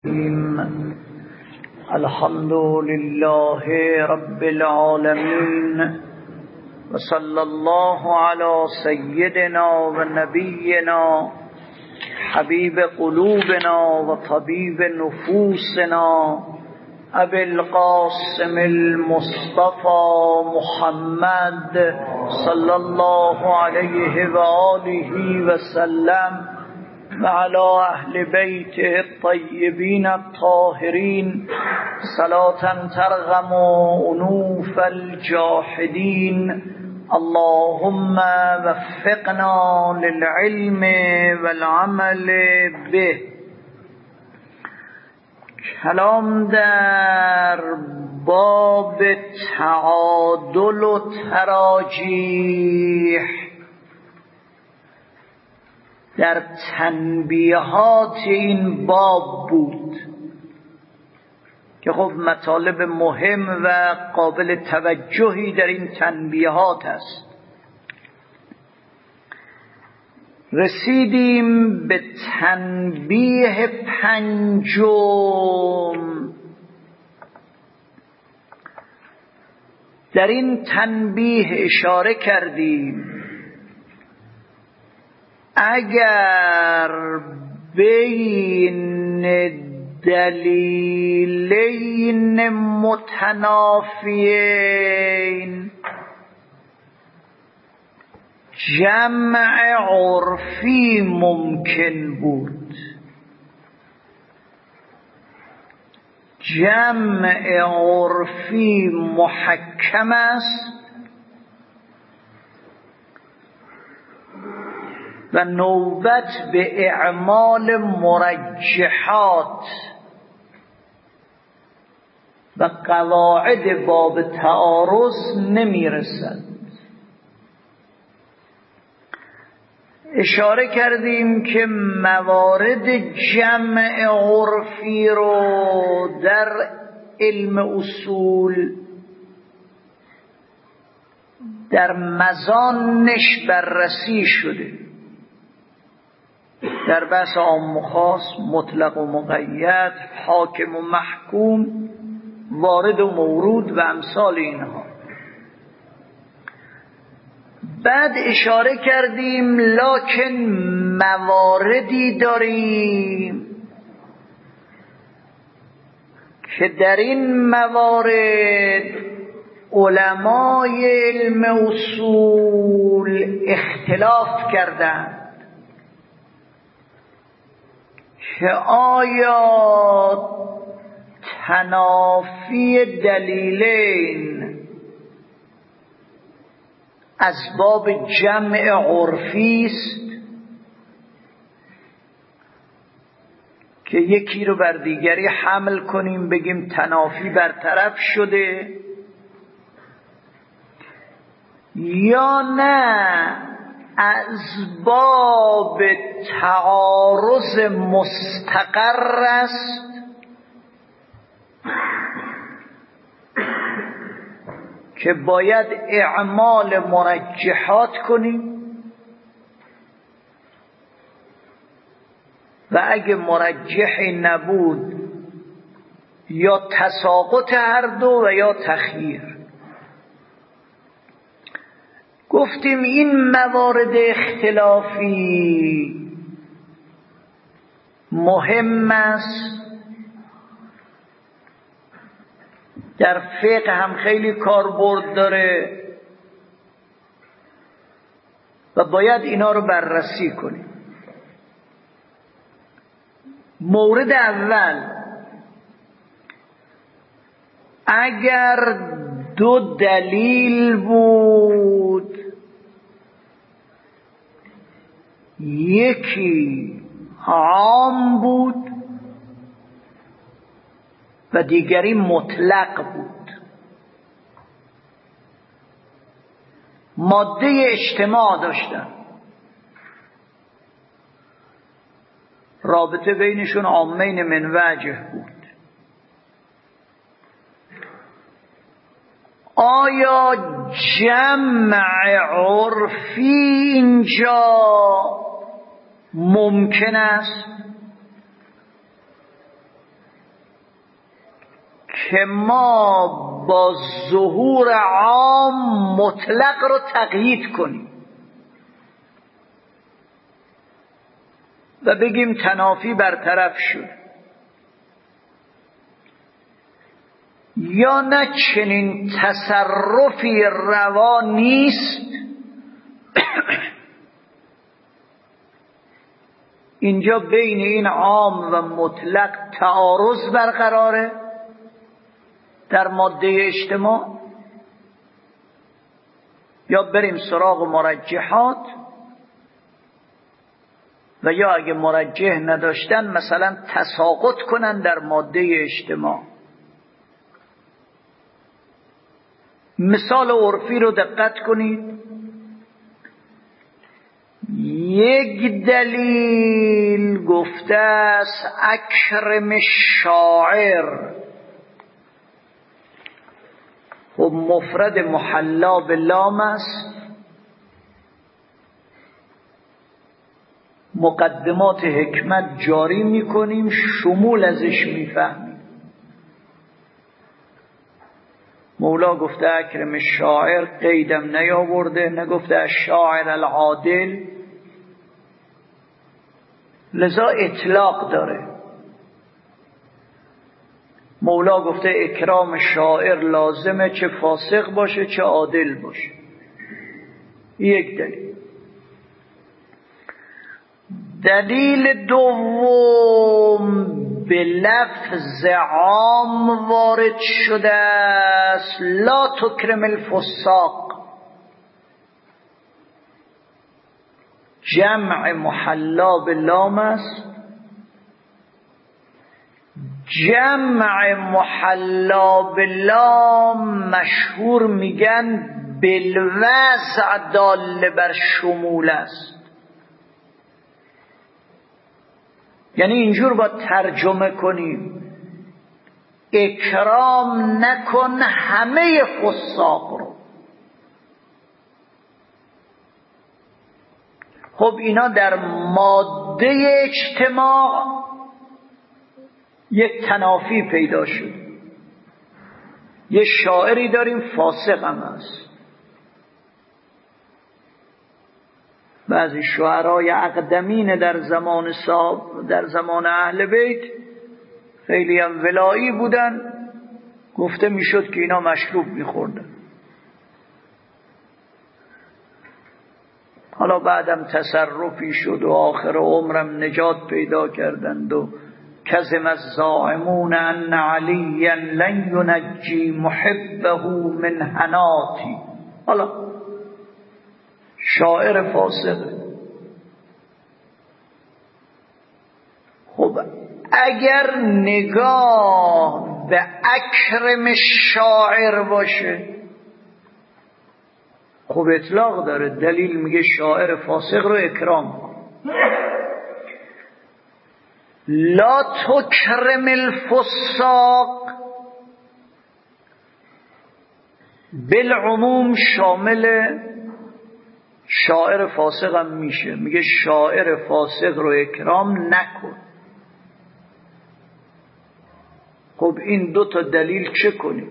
الحمد لله رب العالمين وصلى الله على سيدنا ونبينا حبيب قلوبنا وطبيب نفوسنا أبي القاسم المصطفى محمد صلى الله عليه وآله وسلم وعلى أهل بيته الطيبين الطاهرين صلاة ترغم أنوف الجاحدين. اللهم وفقنا للعلم والعمل به. کلام در باب تعادل و تراجیح در تنبیهات این باب بود که خب مطالب مهم و قابل توجهی در این تنبیهات است. رسیدیم به تنبیه پنجم. در این تنبیه اشاره کردیم اگر بین دلیلین متنافیین جمع عرفی ممکن بود، جمع عرفی محکم است و نوبت به اعمال مرجحات و قواعد باب تعارض نمی رسد. اشاره کردیم که موارد جمع عرفی رو در علم اصول در مظانش بررسی شده، در بحث عام و خاص، مطلق و مقید، حاکم و محکوم، وارد و مورود و امثال اینها. بعد اشاره کردیم لکن مواردی داریم که در این موارد علمای علم اصول اختلاف کردند که آیا تنافی دلیلین اسباب جمع عرفی است که یکی رو بر دیگری حمل کنیم بگیم تنافی برطرف شده، یا نه اسباب تعارض مستقر است که باید اعمال مرجحات کنیم و اگه مرجحی نبود یا تساقط هر دو و یا تخییر. گفتیم این موارد اختلافی مهم است، در فقه هم خیلی کاربرد داره و باید اینا رو بررسی کنیم. مورد اول، اگر دو دلیل بود، یکی عام بود و دیگری مطلق بود، ماده اجتماع داشتن، رابطه بینشون عامین من وجه بود. آیا جمع عرفی اینجا ممکن است؟ که ما با ظهور عام مطلق رو تقیید کنیم و بگیم تنافی برطرف شد، یا نه چنین تصرفی روا نیست. اینجا بین این عام و مطلق تعارض برقراره در ماده اجتماع، یا بریم سراغ مرجحات، و یا اگه مرجح نداشتن مثلا تساقط کنن در ماده اجتماع. مثال عرفی رو دقت کنید. یک دلیل گفته است اکرم شاعر، خب مفرد محلا به لام است، مقدمات حکمت جاری میکنیم، شمول ازش میفهمیم. مولا گفته اکرم شاعر، قیدم نیاورده، نگفته شاعر العادل، لذا اطلاق داره. مولا گفته اکرام شاعر لازمه، چه فاسق باشه چه عادل باشه. یک دلیل. دلیل دوم به لفظ عام وارد شده است، لا تکرم الفساق، جمع محلا به لام است. جمع محلا به لام مشهور میگن بالوضع دال بر شمول است. یعنی اینجور با ترجمه کنیم اکرام نکن همه فساق رو. خب اینا در ماده اجتماع یک تنافی پیدا شد. یه شاعری داریم فاسق هم است، بعضی شعرای اقدمین در زمان اهل بیت خیلی هم ولایی بودن، گفته میشد که اینا مشروب میخوردن. حالا بعدم تصرفی شد و آخر عمرم نجات پیدا کردند و کظم الزاعمون ان علیا لن ینجی محبه من حناتی. حالا شاعر فاسق. خب اگر نگاه به اکرم شاعر باشه، خب اطلاق داره، دلیل میگه شاعر فاسق رو اکرام کن. لا تکرم الفساق بالعموم شامل شاعر فاسق هم میشه، میگه شاعر فاسق رو اکرام نکن. خب این دو تا دلیل چه کنیم؟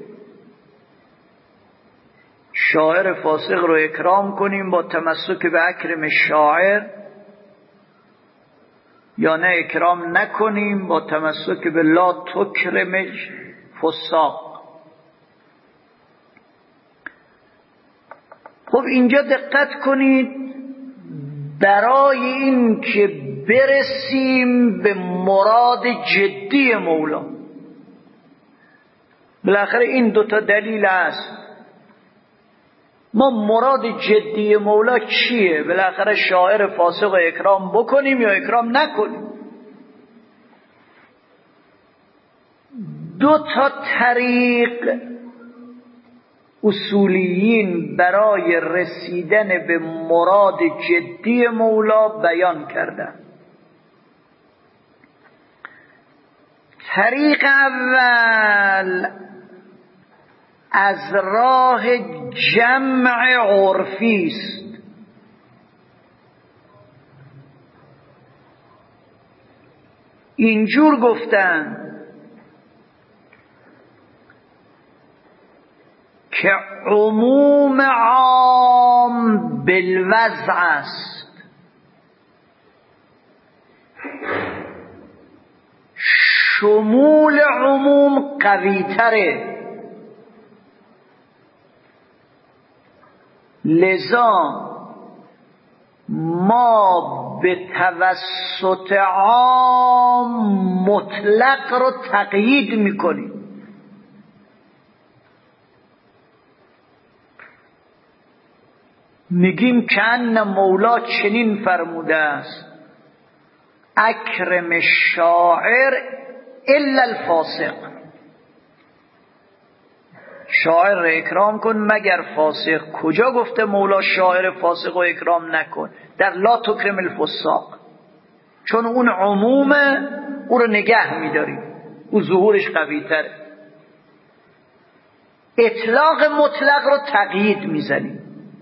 شاعر فاسق رو اکرام کنیم با تمسک به اکرم شاعر، یا نه اکرام نکنیم با تمسک به لا تکرم فساق؟ خب اینجا دقت کنید، برای این که برسیم به مراد جدی مولا، بالاخره این دوتا دلیل هست. ما مراد جدی مولا چیه؟ بالاخره شاعر فاسق رو اکرام بکنیم یا اکرام نکنیم. دو تا طریق اصولیین برای رسیدن به مراد جدی مولا بیان کردن. طریق اول از راه جمع عرفی است. اینجور گفتن که عموم عام بالوضع است، شمول عموم قوی تره. لذا ما به توسط عام مطلق رو تقیید میکنیم. میگیم که ان مولا چنین فرموده است: اکرم الشاعر الا الفاسق. شاعر را اکرام کن مگر فاسق. کجا گفته مولا شاعر فاسق رو اکرام نکن؟ در لا تکرم الفساق، چون اون عمومه، او رو نگه میداریم، او ظهورش قوی تره. اطلاق مطلق رو تقیید میزنیم.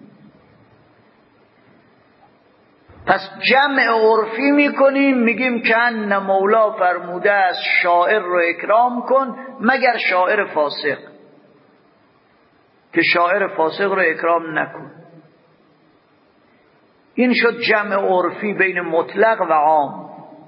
پس جمع عرفی میکنیم، میگیم که ان مولا فرموده است شاعر رو اکرام کن مگر شاعر فاسق، که شاعر فاسق رو اکرام نکن. این شد جمع عرفی بین مطلق و عام.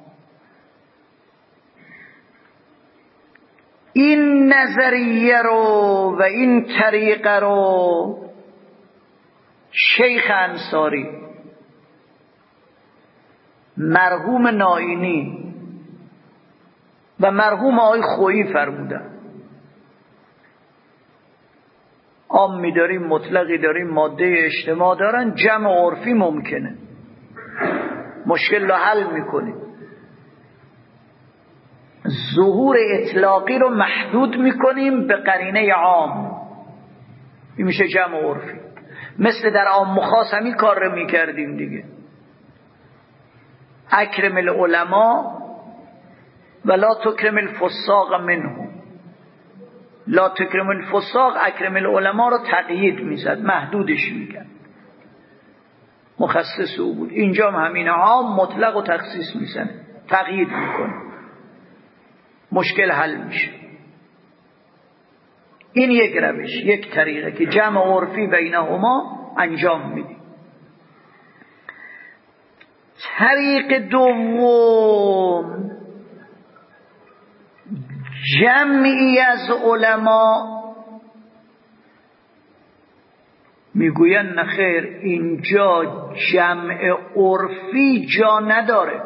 این نظریه رو و این طریقه رو شیخ انصاری، مرحوم نائینی و مرحوم آقای خویی فرمودن. عامی داریم، مطلقی داریم، ماده اجتماع دارن، جمع عرفی ممکنه، مشکل رو حل میکنیم. ظهور اطلاقی رو محدود میکنیم به قرینه عام، این میشه جمع عرفی. مثل در عام و خاص همین کار رو میکردیم دیگه. اکرم العلماء ولا تکرم الفساق منهم. لا تکرم الفساق، اکرم العلماء رو تقیید میزد، محدودش میکرد، مخصص او بود. اینجا هم همین عام مطلق و تخصیص میزنه، تقیید میکنه، مشکل حل میشه. این یک روش، یک طریقه که جمع عرفی بینهما انجام میدیم. طریق دوم، جمعی از علما میگوین نخیر، اینجا جمع عرفی جا نداره.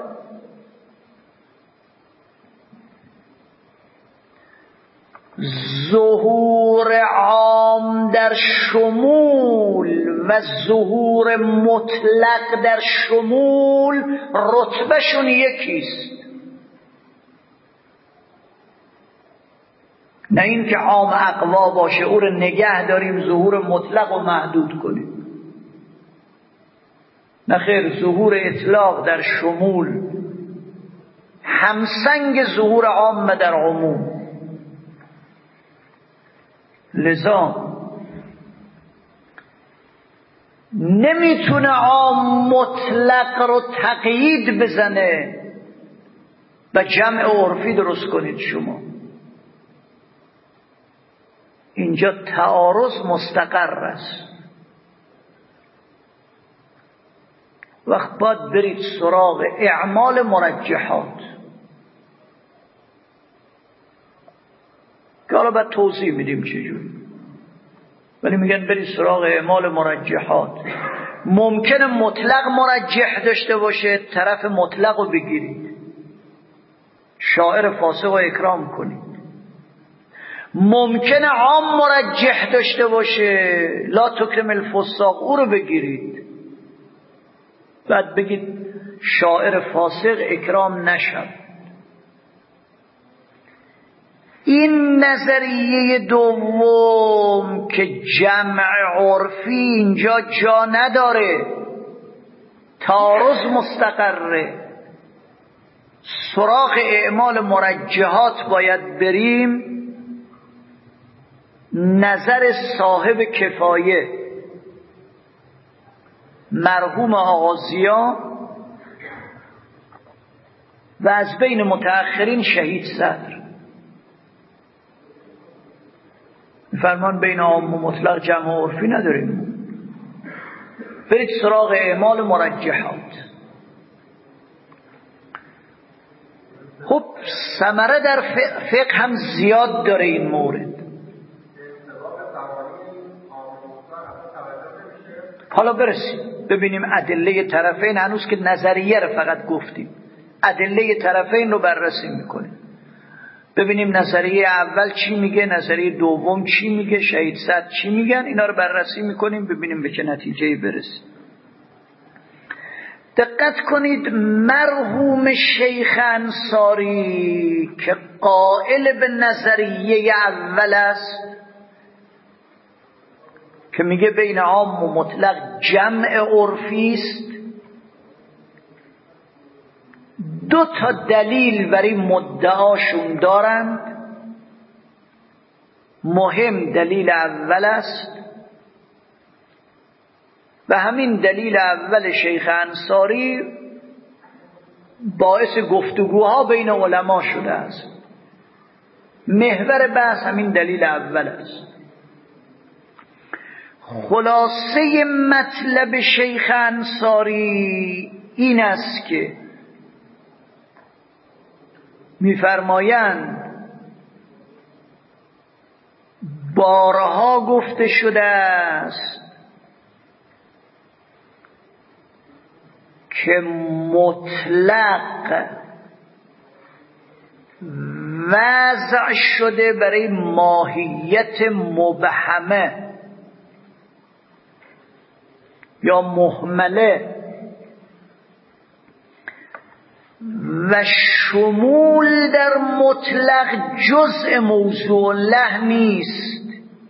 ظهور عام در شمول و ظهور مطلق در شمول رتبهشون یکیست. نه این که عام اقوا باشه او رو نگه داریم ظهور مطلق رو محدود کنیم. نه خیر، ظهور اطلاق در شمول همسنگ ظهور عام در عموم. لذا نمیتونه عام مطلق رو تقیید بزنه و جمع عرفی درست کنید شما. اینجا تعارض مستقر است. وقت باید برید سراغ اعمال مرجحات که حالا باید توضیح میدیم چجوری، ولی میگن برید سراغ اعمال مرجحات. ممکنه مطلق مرجح داشته باشه، طرف مطلق رو بگیرید، شاعر فاسق رو اکرام کنید. ممکنه عام مرجح داشته باشه، لا تکرم الفساق، او رو بگیرید، بعد بگید شاعر فاسق اکرام نشد. این نظریه دوم که جمع عرفی اینجا جا نداره، تعارض مستقره، سراغ اعمال مرجحات باید بریم. نظر صاحب کفایه مرحوم آقا ضیا و از بین متأخرین شهید صدر میفرمان بین عام و مطلق جمع و عرفی نداریم، برید سراغ اعمال مرجحات. خب ثمره در فقه هم زیاد داره این مورد. حالا برسیم ببینیم ادله طرفین، هنوز که نظریه رو فقط گفتیم، ادله طرفین رو بررسی میکنیم، ببینیم نظریه اول چی میگه، نظریه دوم چی میگه، شهید صد چی میگن، اینا رو بررسی میکنیم ببینیم به چه نتیجه‌ای برسیم. دقت کنید، مرحوم شیخ انصاری که قائل به نظریه اول است که میگه بین عام و مطلق جمع عرفی است، دو تا دلیل برای مدعاشون دارند. مهم دلیل اول است و همین دلیل اول شیخ انصاری باعث گفتگوها بین علما شده است. محور بحث همین دلیل اول است. خلاصه مطلب شیخ انصاری این است که می‌فرمایند بارها گفته شده است که مطلق وضع شده برای ماهیت مبهمه یا مهمله و شمول در مطلق جزء موضوع له نیست،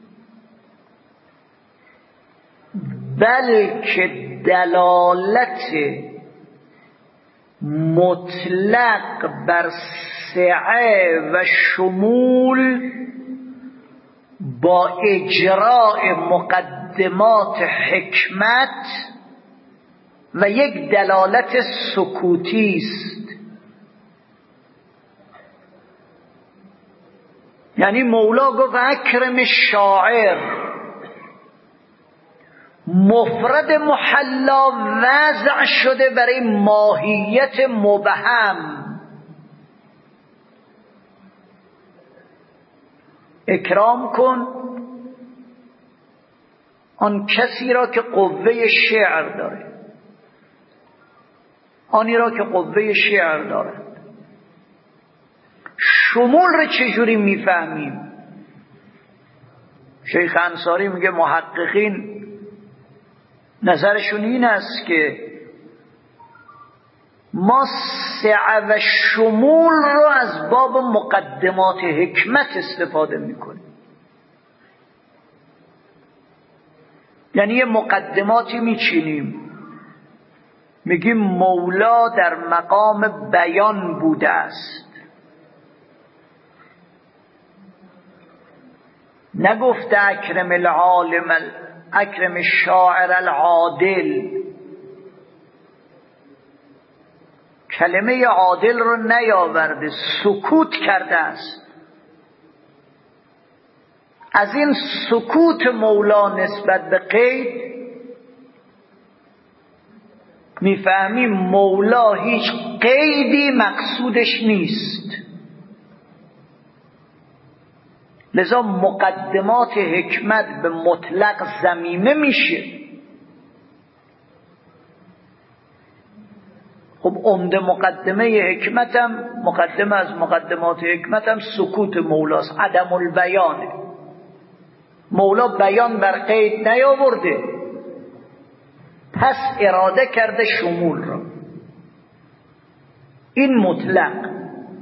بلکه دلالت مطلق بر سعه و شمول با اجراء مقدمات حکمت و یک دلالت سکوتی است. یعنی مولا گفت اکرم شاعر، مفرد محلا وضع شده برای ماهیت مبهم. اکرام کن آن کسی را که قوه شعر داره، آنی را که قوه شعر داره. شمول را چجوری میفهمیم؟ شیخ انصاری میگه محققین نظرشون این است که ما سعه و شمول رو از باب مقدمات حکمت استفاده میکنیم. یعنی یه مقدماتی میچینیم، میگیم مولا در مقام بیان بوده است، نگفته اکرم العالم اکرم الشاعر العادل. کلمه عادل رو نیاورده، سکوت کرده است. از این سکوت مولا نسبت به قید میفهمیم مولا هیچ قیدی مقصودش نیست، لذا مقدمات حکمت به مطلق ضمیمه میشه. خب عمده مقدمه حکمتم، مقدمه از مقدمات حکمتم سکوت مولاست، عدم البیانه. مولا بیان بر قید نیاورده، پس اراده کرده شمول را. این مطلق.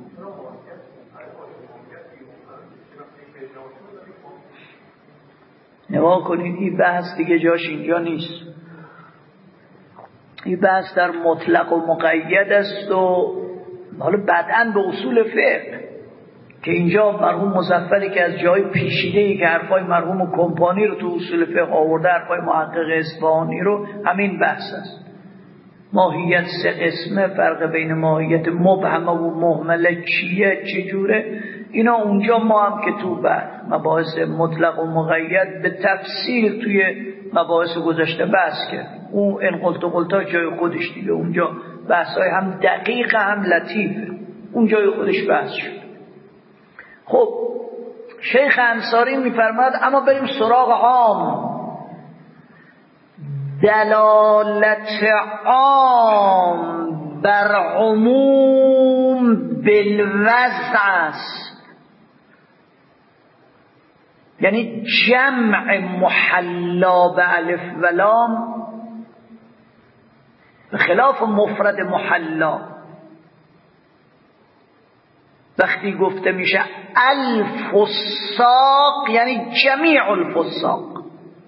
نگاه کنید این بحث دیگه جاش اینجا نیست. این بحث در مطلق و مقید است و حالا بعداً به اصول فقه که اینجا مرحوم مظفری که از جای پیچیده‌ای که حرفای مرحوم کمپانی رو تو اصول فقه آورده، حرفای محقق اصفهانی رو، همین بحث است. ماهیت سه قسمه، فرق بین ماهیت مبهمه و مهمله چیه، چجوره، اینا اونجا ما هم که تو مباحث مطلق و مقید به تفصیل توی مباحث گذشته بحث کردیم. اون قلتا جای خودش دیگه، اونجا بحثای هم دقیق هم لطیفه، اون جای خودش بحث شد. خب شیخ انصاری میفرماد اما بریم سراغ عام. دلالت عام بر عموم بالوضع است، یعنی جمع محلا به الف و لام به خلاف مفرد محلا. وقتی گفته میشه الفساق یعنی جمیع الفساق،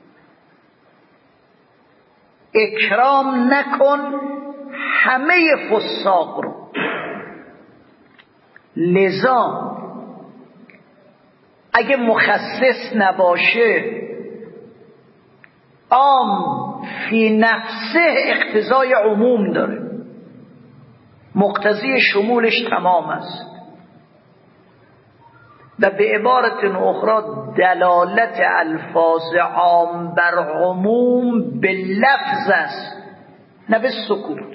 اکرام نکن همه فساق رو. لذا اگه مخصص نباشه عام فی نفسه اقتضای عموم داره، مقتضی شمولش تمام است. و به عبارت اخرى دلالت الفاظ عام بر عموم به لفظ است نه به سکوت.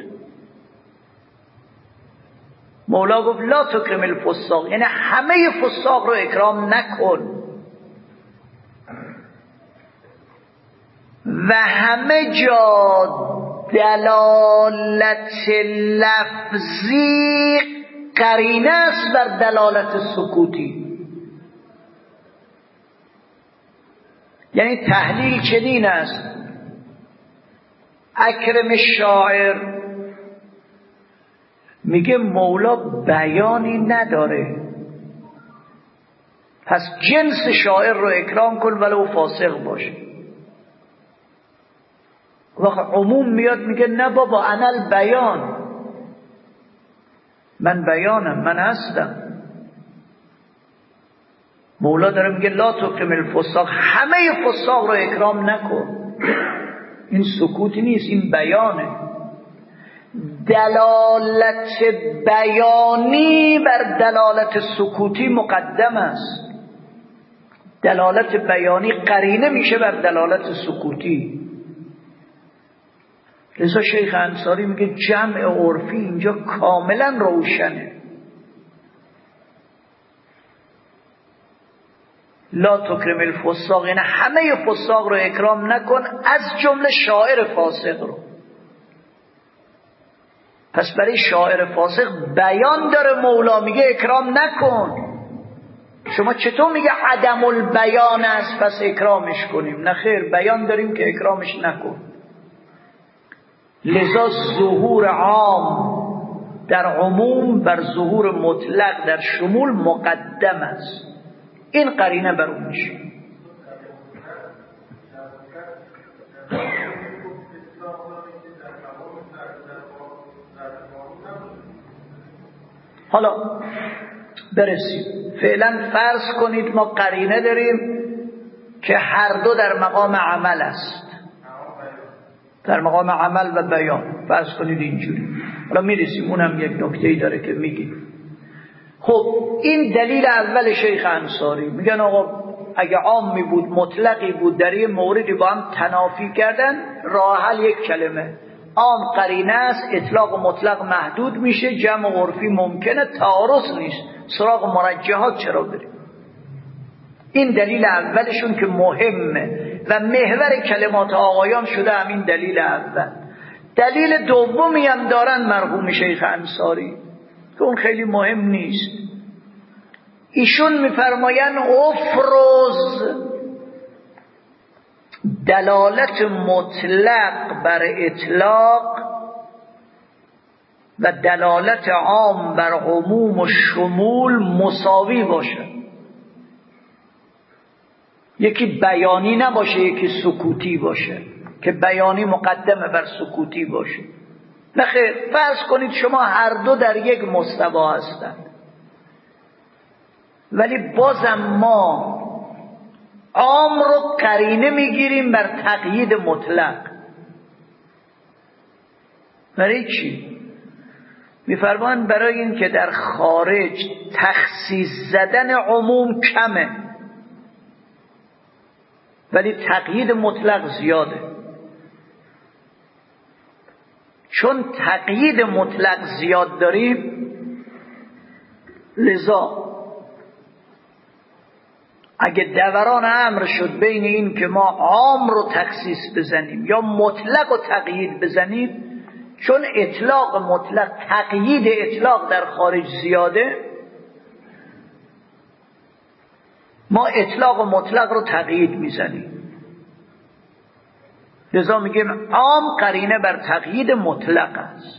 مولا گفت لا تکرم الفساق، یعنی همه فساق رو اکرام نکن و همه جا دلالت لفظی قرینه است بر دلالت سکوتی. یعنی تحلیل چنین است: اکرم شاعر، میگه مولا بیانی نداره، پس جنس شاعر رو اکرام کن ولو فاسق باشه. وقت عموم میاد میگه نه بابا انا البیان، من بیانم، من هستم. مولا داره میگه لا تکرم الفساق، همه فساق رو اکرام نکن. این سکوتی نیست، این بیانه. دلالت بیانی بر دلالت سکوتی مقدم است. دلالت بیانی قرینه میشه بر دلالت سکوتی. لذا شیخ انصاری میگه جمع عرفی اینجا کاملا روشنه. لا تکرم الفساق، یعنی همه فساق رو اکرام نکن، از جمله شاعر فاسق رو. پس برای شاعر فاسق بیان داره، مولا میگه اکرام نکن. شما چطور میگه عدم البیان است پس اکرامش کنیم؟ نه خیر، بیان داریم که اکرامش نکن. لذا ظهور عام در عموم بر ظهور مطلق در شمول مقدم است. این قرینه بر اون میشه. حالا برسیم. فعلا فرض کنید ما قرینه داریم که هر دو در مقام عمل است، در مقام عمل و بیان. فرض کنید اینجوری. حالا میرسیم، اونم یک نکته‌ای داره که میگیم. خب این دلیل اول شیخ انصاری. میگن آقا اگه عامی بود مطلقی بود در یه موردی با هم تنافی کردن، راه حل یک کلمه: عام قرینه است، اطلاق و مطلق محدود میشه، جمع عرفی ممکنه، تعارض نیست، سراغ مرجحات چرا بریم؟ این دلیل اولشون که مهمه و محور کلمات آقایان شده همین دلیل اول. دلیل دومی هم دارن مرحوم شیخ انصاری که اون خیلی مهم نیست. ایشون میفرماین افرز دلالت مطلق بر اطلاق و دلالت عام بر عموم و شمول مساوی باشه. یکی بیانی نباشه یکی سکوتی باشه، که بیانی مقدمه بر سکوتی باشه. نخیر، فرض کنید شما هر دو در یک مستوا هستند، ولی بازم ما عام رو قرینه میگیریم بر تقیید مطلق. برای چی؟ میفرمان برای این که در خارج تخصیص زدن عموم کمه ولی تقیید مطلق زیاده. چون تقیید مطلق زیاد داریم لذا اگه دوران امر شد بین این که ما عام رو تخصیص بزنیم یا مطلق رو تقیید بزنیم، چون اطلاق مطلق تقیید اطلاق در خارج زیاده، ما اطلاق مطلق رو تقیید میزنیم. لذا میگیم عام قرینه بر تقیید مطلق است.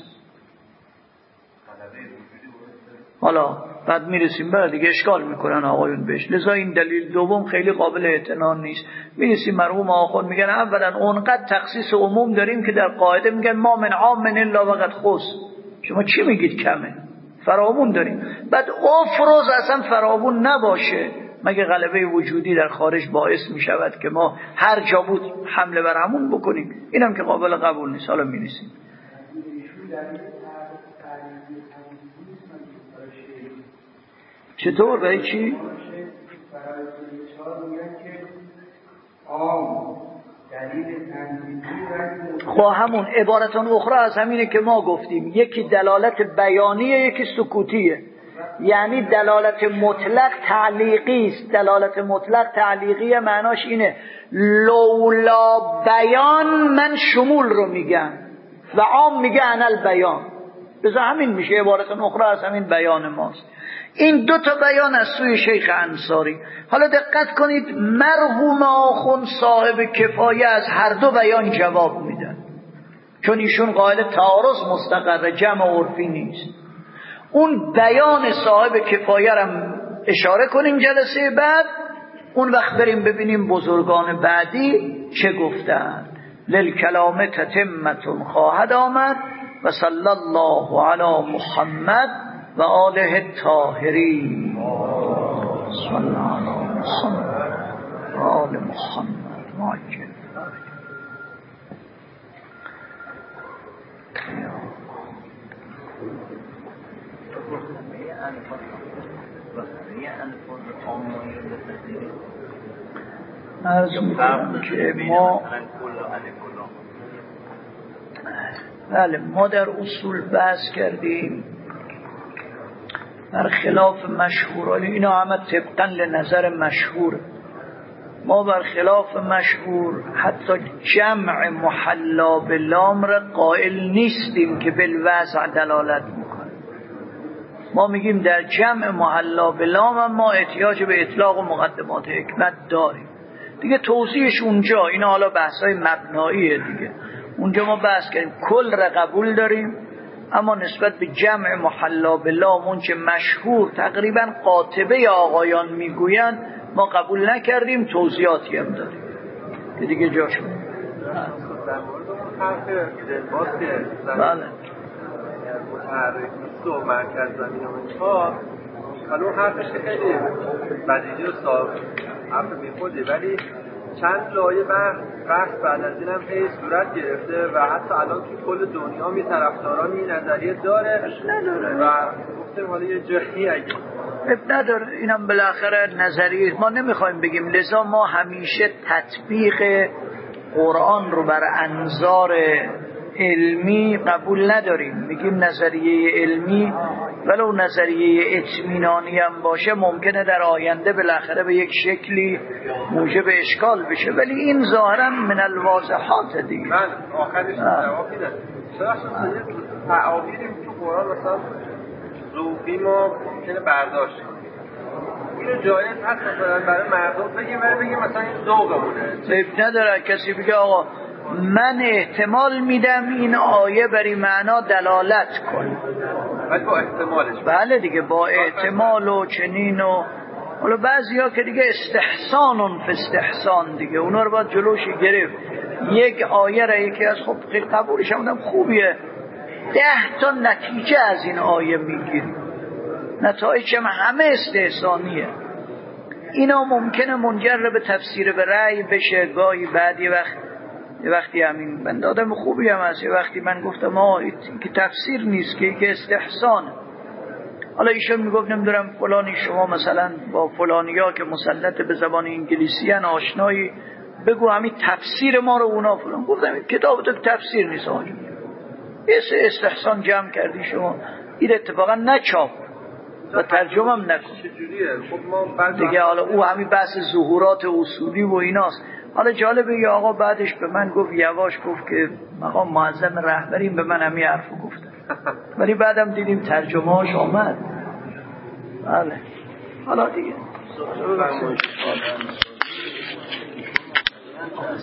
حالا بعد میرسیم بعد دیگه اشکال میکنن آقایون بهش. لذا این دلیل دوم خیلی قابل اعتنا نیست. میرسیم مرحوم آخوند میگن اولا اونقدر تخصیص عموم داریم که در قاعده میگن ما من عام الا وقد خص. شما چی میگید کمه؟ فراوون داریم. بعد افروز اصلا فراوون نباشه مگه غلبه وجودی در خارج باعث میشود که ما هر جا بود حمله بر همون بکنیم؟ اینم که قابل قبول نیست. حالا میرسیم چطور؟ برای چی؟ خب همون عبارتان اخرى از همینه که ما گفتیم، یکی دلالت بیانیه یکی سکوتیه. یعنی دلالت مطلق تعلیقی است. دلالت مطلق تعلیقی معناش اینه لولا بیان من شمول رو میگم و عام میگه انا البیان. بذار همین میشه عبارت اخرى از همین بیان ماست. این دو تا بیان از سوی شیخ انصاری. حالا دقت کنید مرحوم آخوند صاحب کفایه از هر دو بیان جواب میدن، چون ایشون قائل تعارض مستقر جمع عرفی نیست. اون بیان صاحب کفایه رم اشاره کنیم جلسه بعد، اون وقت بریم ببینیم بزرگان بعدی چه گفتن. للکلام تتمتون خواهد آمد و صلی الله علی محمد و آله الطاهرین. صلی الله علی محمد و آل محمد معجل. عرض میکنم که ما در اصول بحث کردیم بر خلاف مشهور، اینا همه طبقا لنظر مشهور. ما بر خلاف مشهور حتی جمع محلا باللام را قائل نیستیم که بالوضع دلالت میکنه. ما میگیم در جمع محلا باللام هم ما احتیاج به اطلاق و مقدمات حکمت داریم. دیگه توضیحش اونجا، اینا حالا بحثای مبناییه دیگه، اونجا ما بحث کردیم. کل را قبول داریم اما نسبت به جمع محلا باللام اون چه مشهور تقریبا قاطبه آقایان میگویند ما قبول نکردیم، توضیحاتی هم داریم که دیگه جاشون. بله متحرک نیست و مرکز زمین و اینها، حالا حرفش که خیلی بدیهی و صاحب حرف میخوده، ولی چند لایه بحث بعد از این هم هی صورت گرفته و حتی الان که کل دنیا می طرفداران این نظریه داره و گفتیم حالا یه جایی اگه نداره، اینم بالاخره نظریه ما نمیخوایم بگیم. لذا ما همیشه تطبیق قرآن رو بر انظار علمی قبول نداریم. میگیم نظریه علمی ولو نظریه اطمینانی هم باشه ممکنه در آینده بالاخره به یک شکلی موجب اشکال بشه، ولی این ظاهرا من الواضحات دیگه. من آخرش جواب میدم چرا تعابیری تو قرآن مثلا ذوقی ما ممکنه برداشت اینو جایز هست مثلا برای مردم بگیم مثلا این ذوقمونه، عیب نداره کسی بگه آقا من احتمال میدم این آیه بر این معنا دلالت کنه، ولی با احتمالش. بله دیگه با احتمال و چنین و حالا بعضیا که دیگه استحسان فی استحسان دیگه اونا رو باید جلوشی گرفت. یک آیه را یکی از خب خیلی قبولش هم خوبیه 10 تا نتیجه از این آیه میگیریم، نتایج همه استحسانیه. اینا ممکنه منجر به تفسیر به رأی بشه، گاهی بعدی وقت یه وقتی همین بنده آدم خوبی هم هست، یه وقتی من گفتم این که تفسیر نیست که استحسانه. حالا ایشون میگفت نمیدونم فلانی شما مثلا با فلانیا که مسلط به زبان انگلیسی ان آشنایی، بگو همین تفسیر ما رو اونا فلان. گفتم این کتاب تو تفسیر نیست آجا، استحسان جمع کردی شما، این اتفاقا نچاپ و ترجمه هم نکن. خب ما دیگه حالا او همین بحث ظهورات اصولی و ایناست. حالا جالبه یه آقا بعدش به من گفت یواش گفت که مقام معظم رهبریم به من همین حرفو گفتن، ولی بعدم دیدیم ترجمه هاش آمد. بله حالا دیگه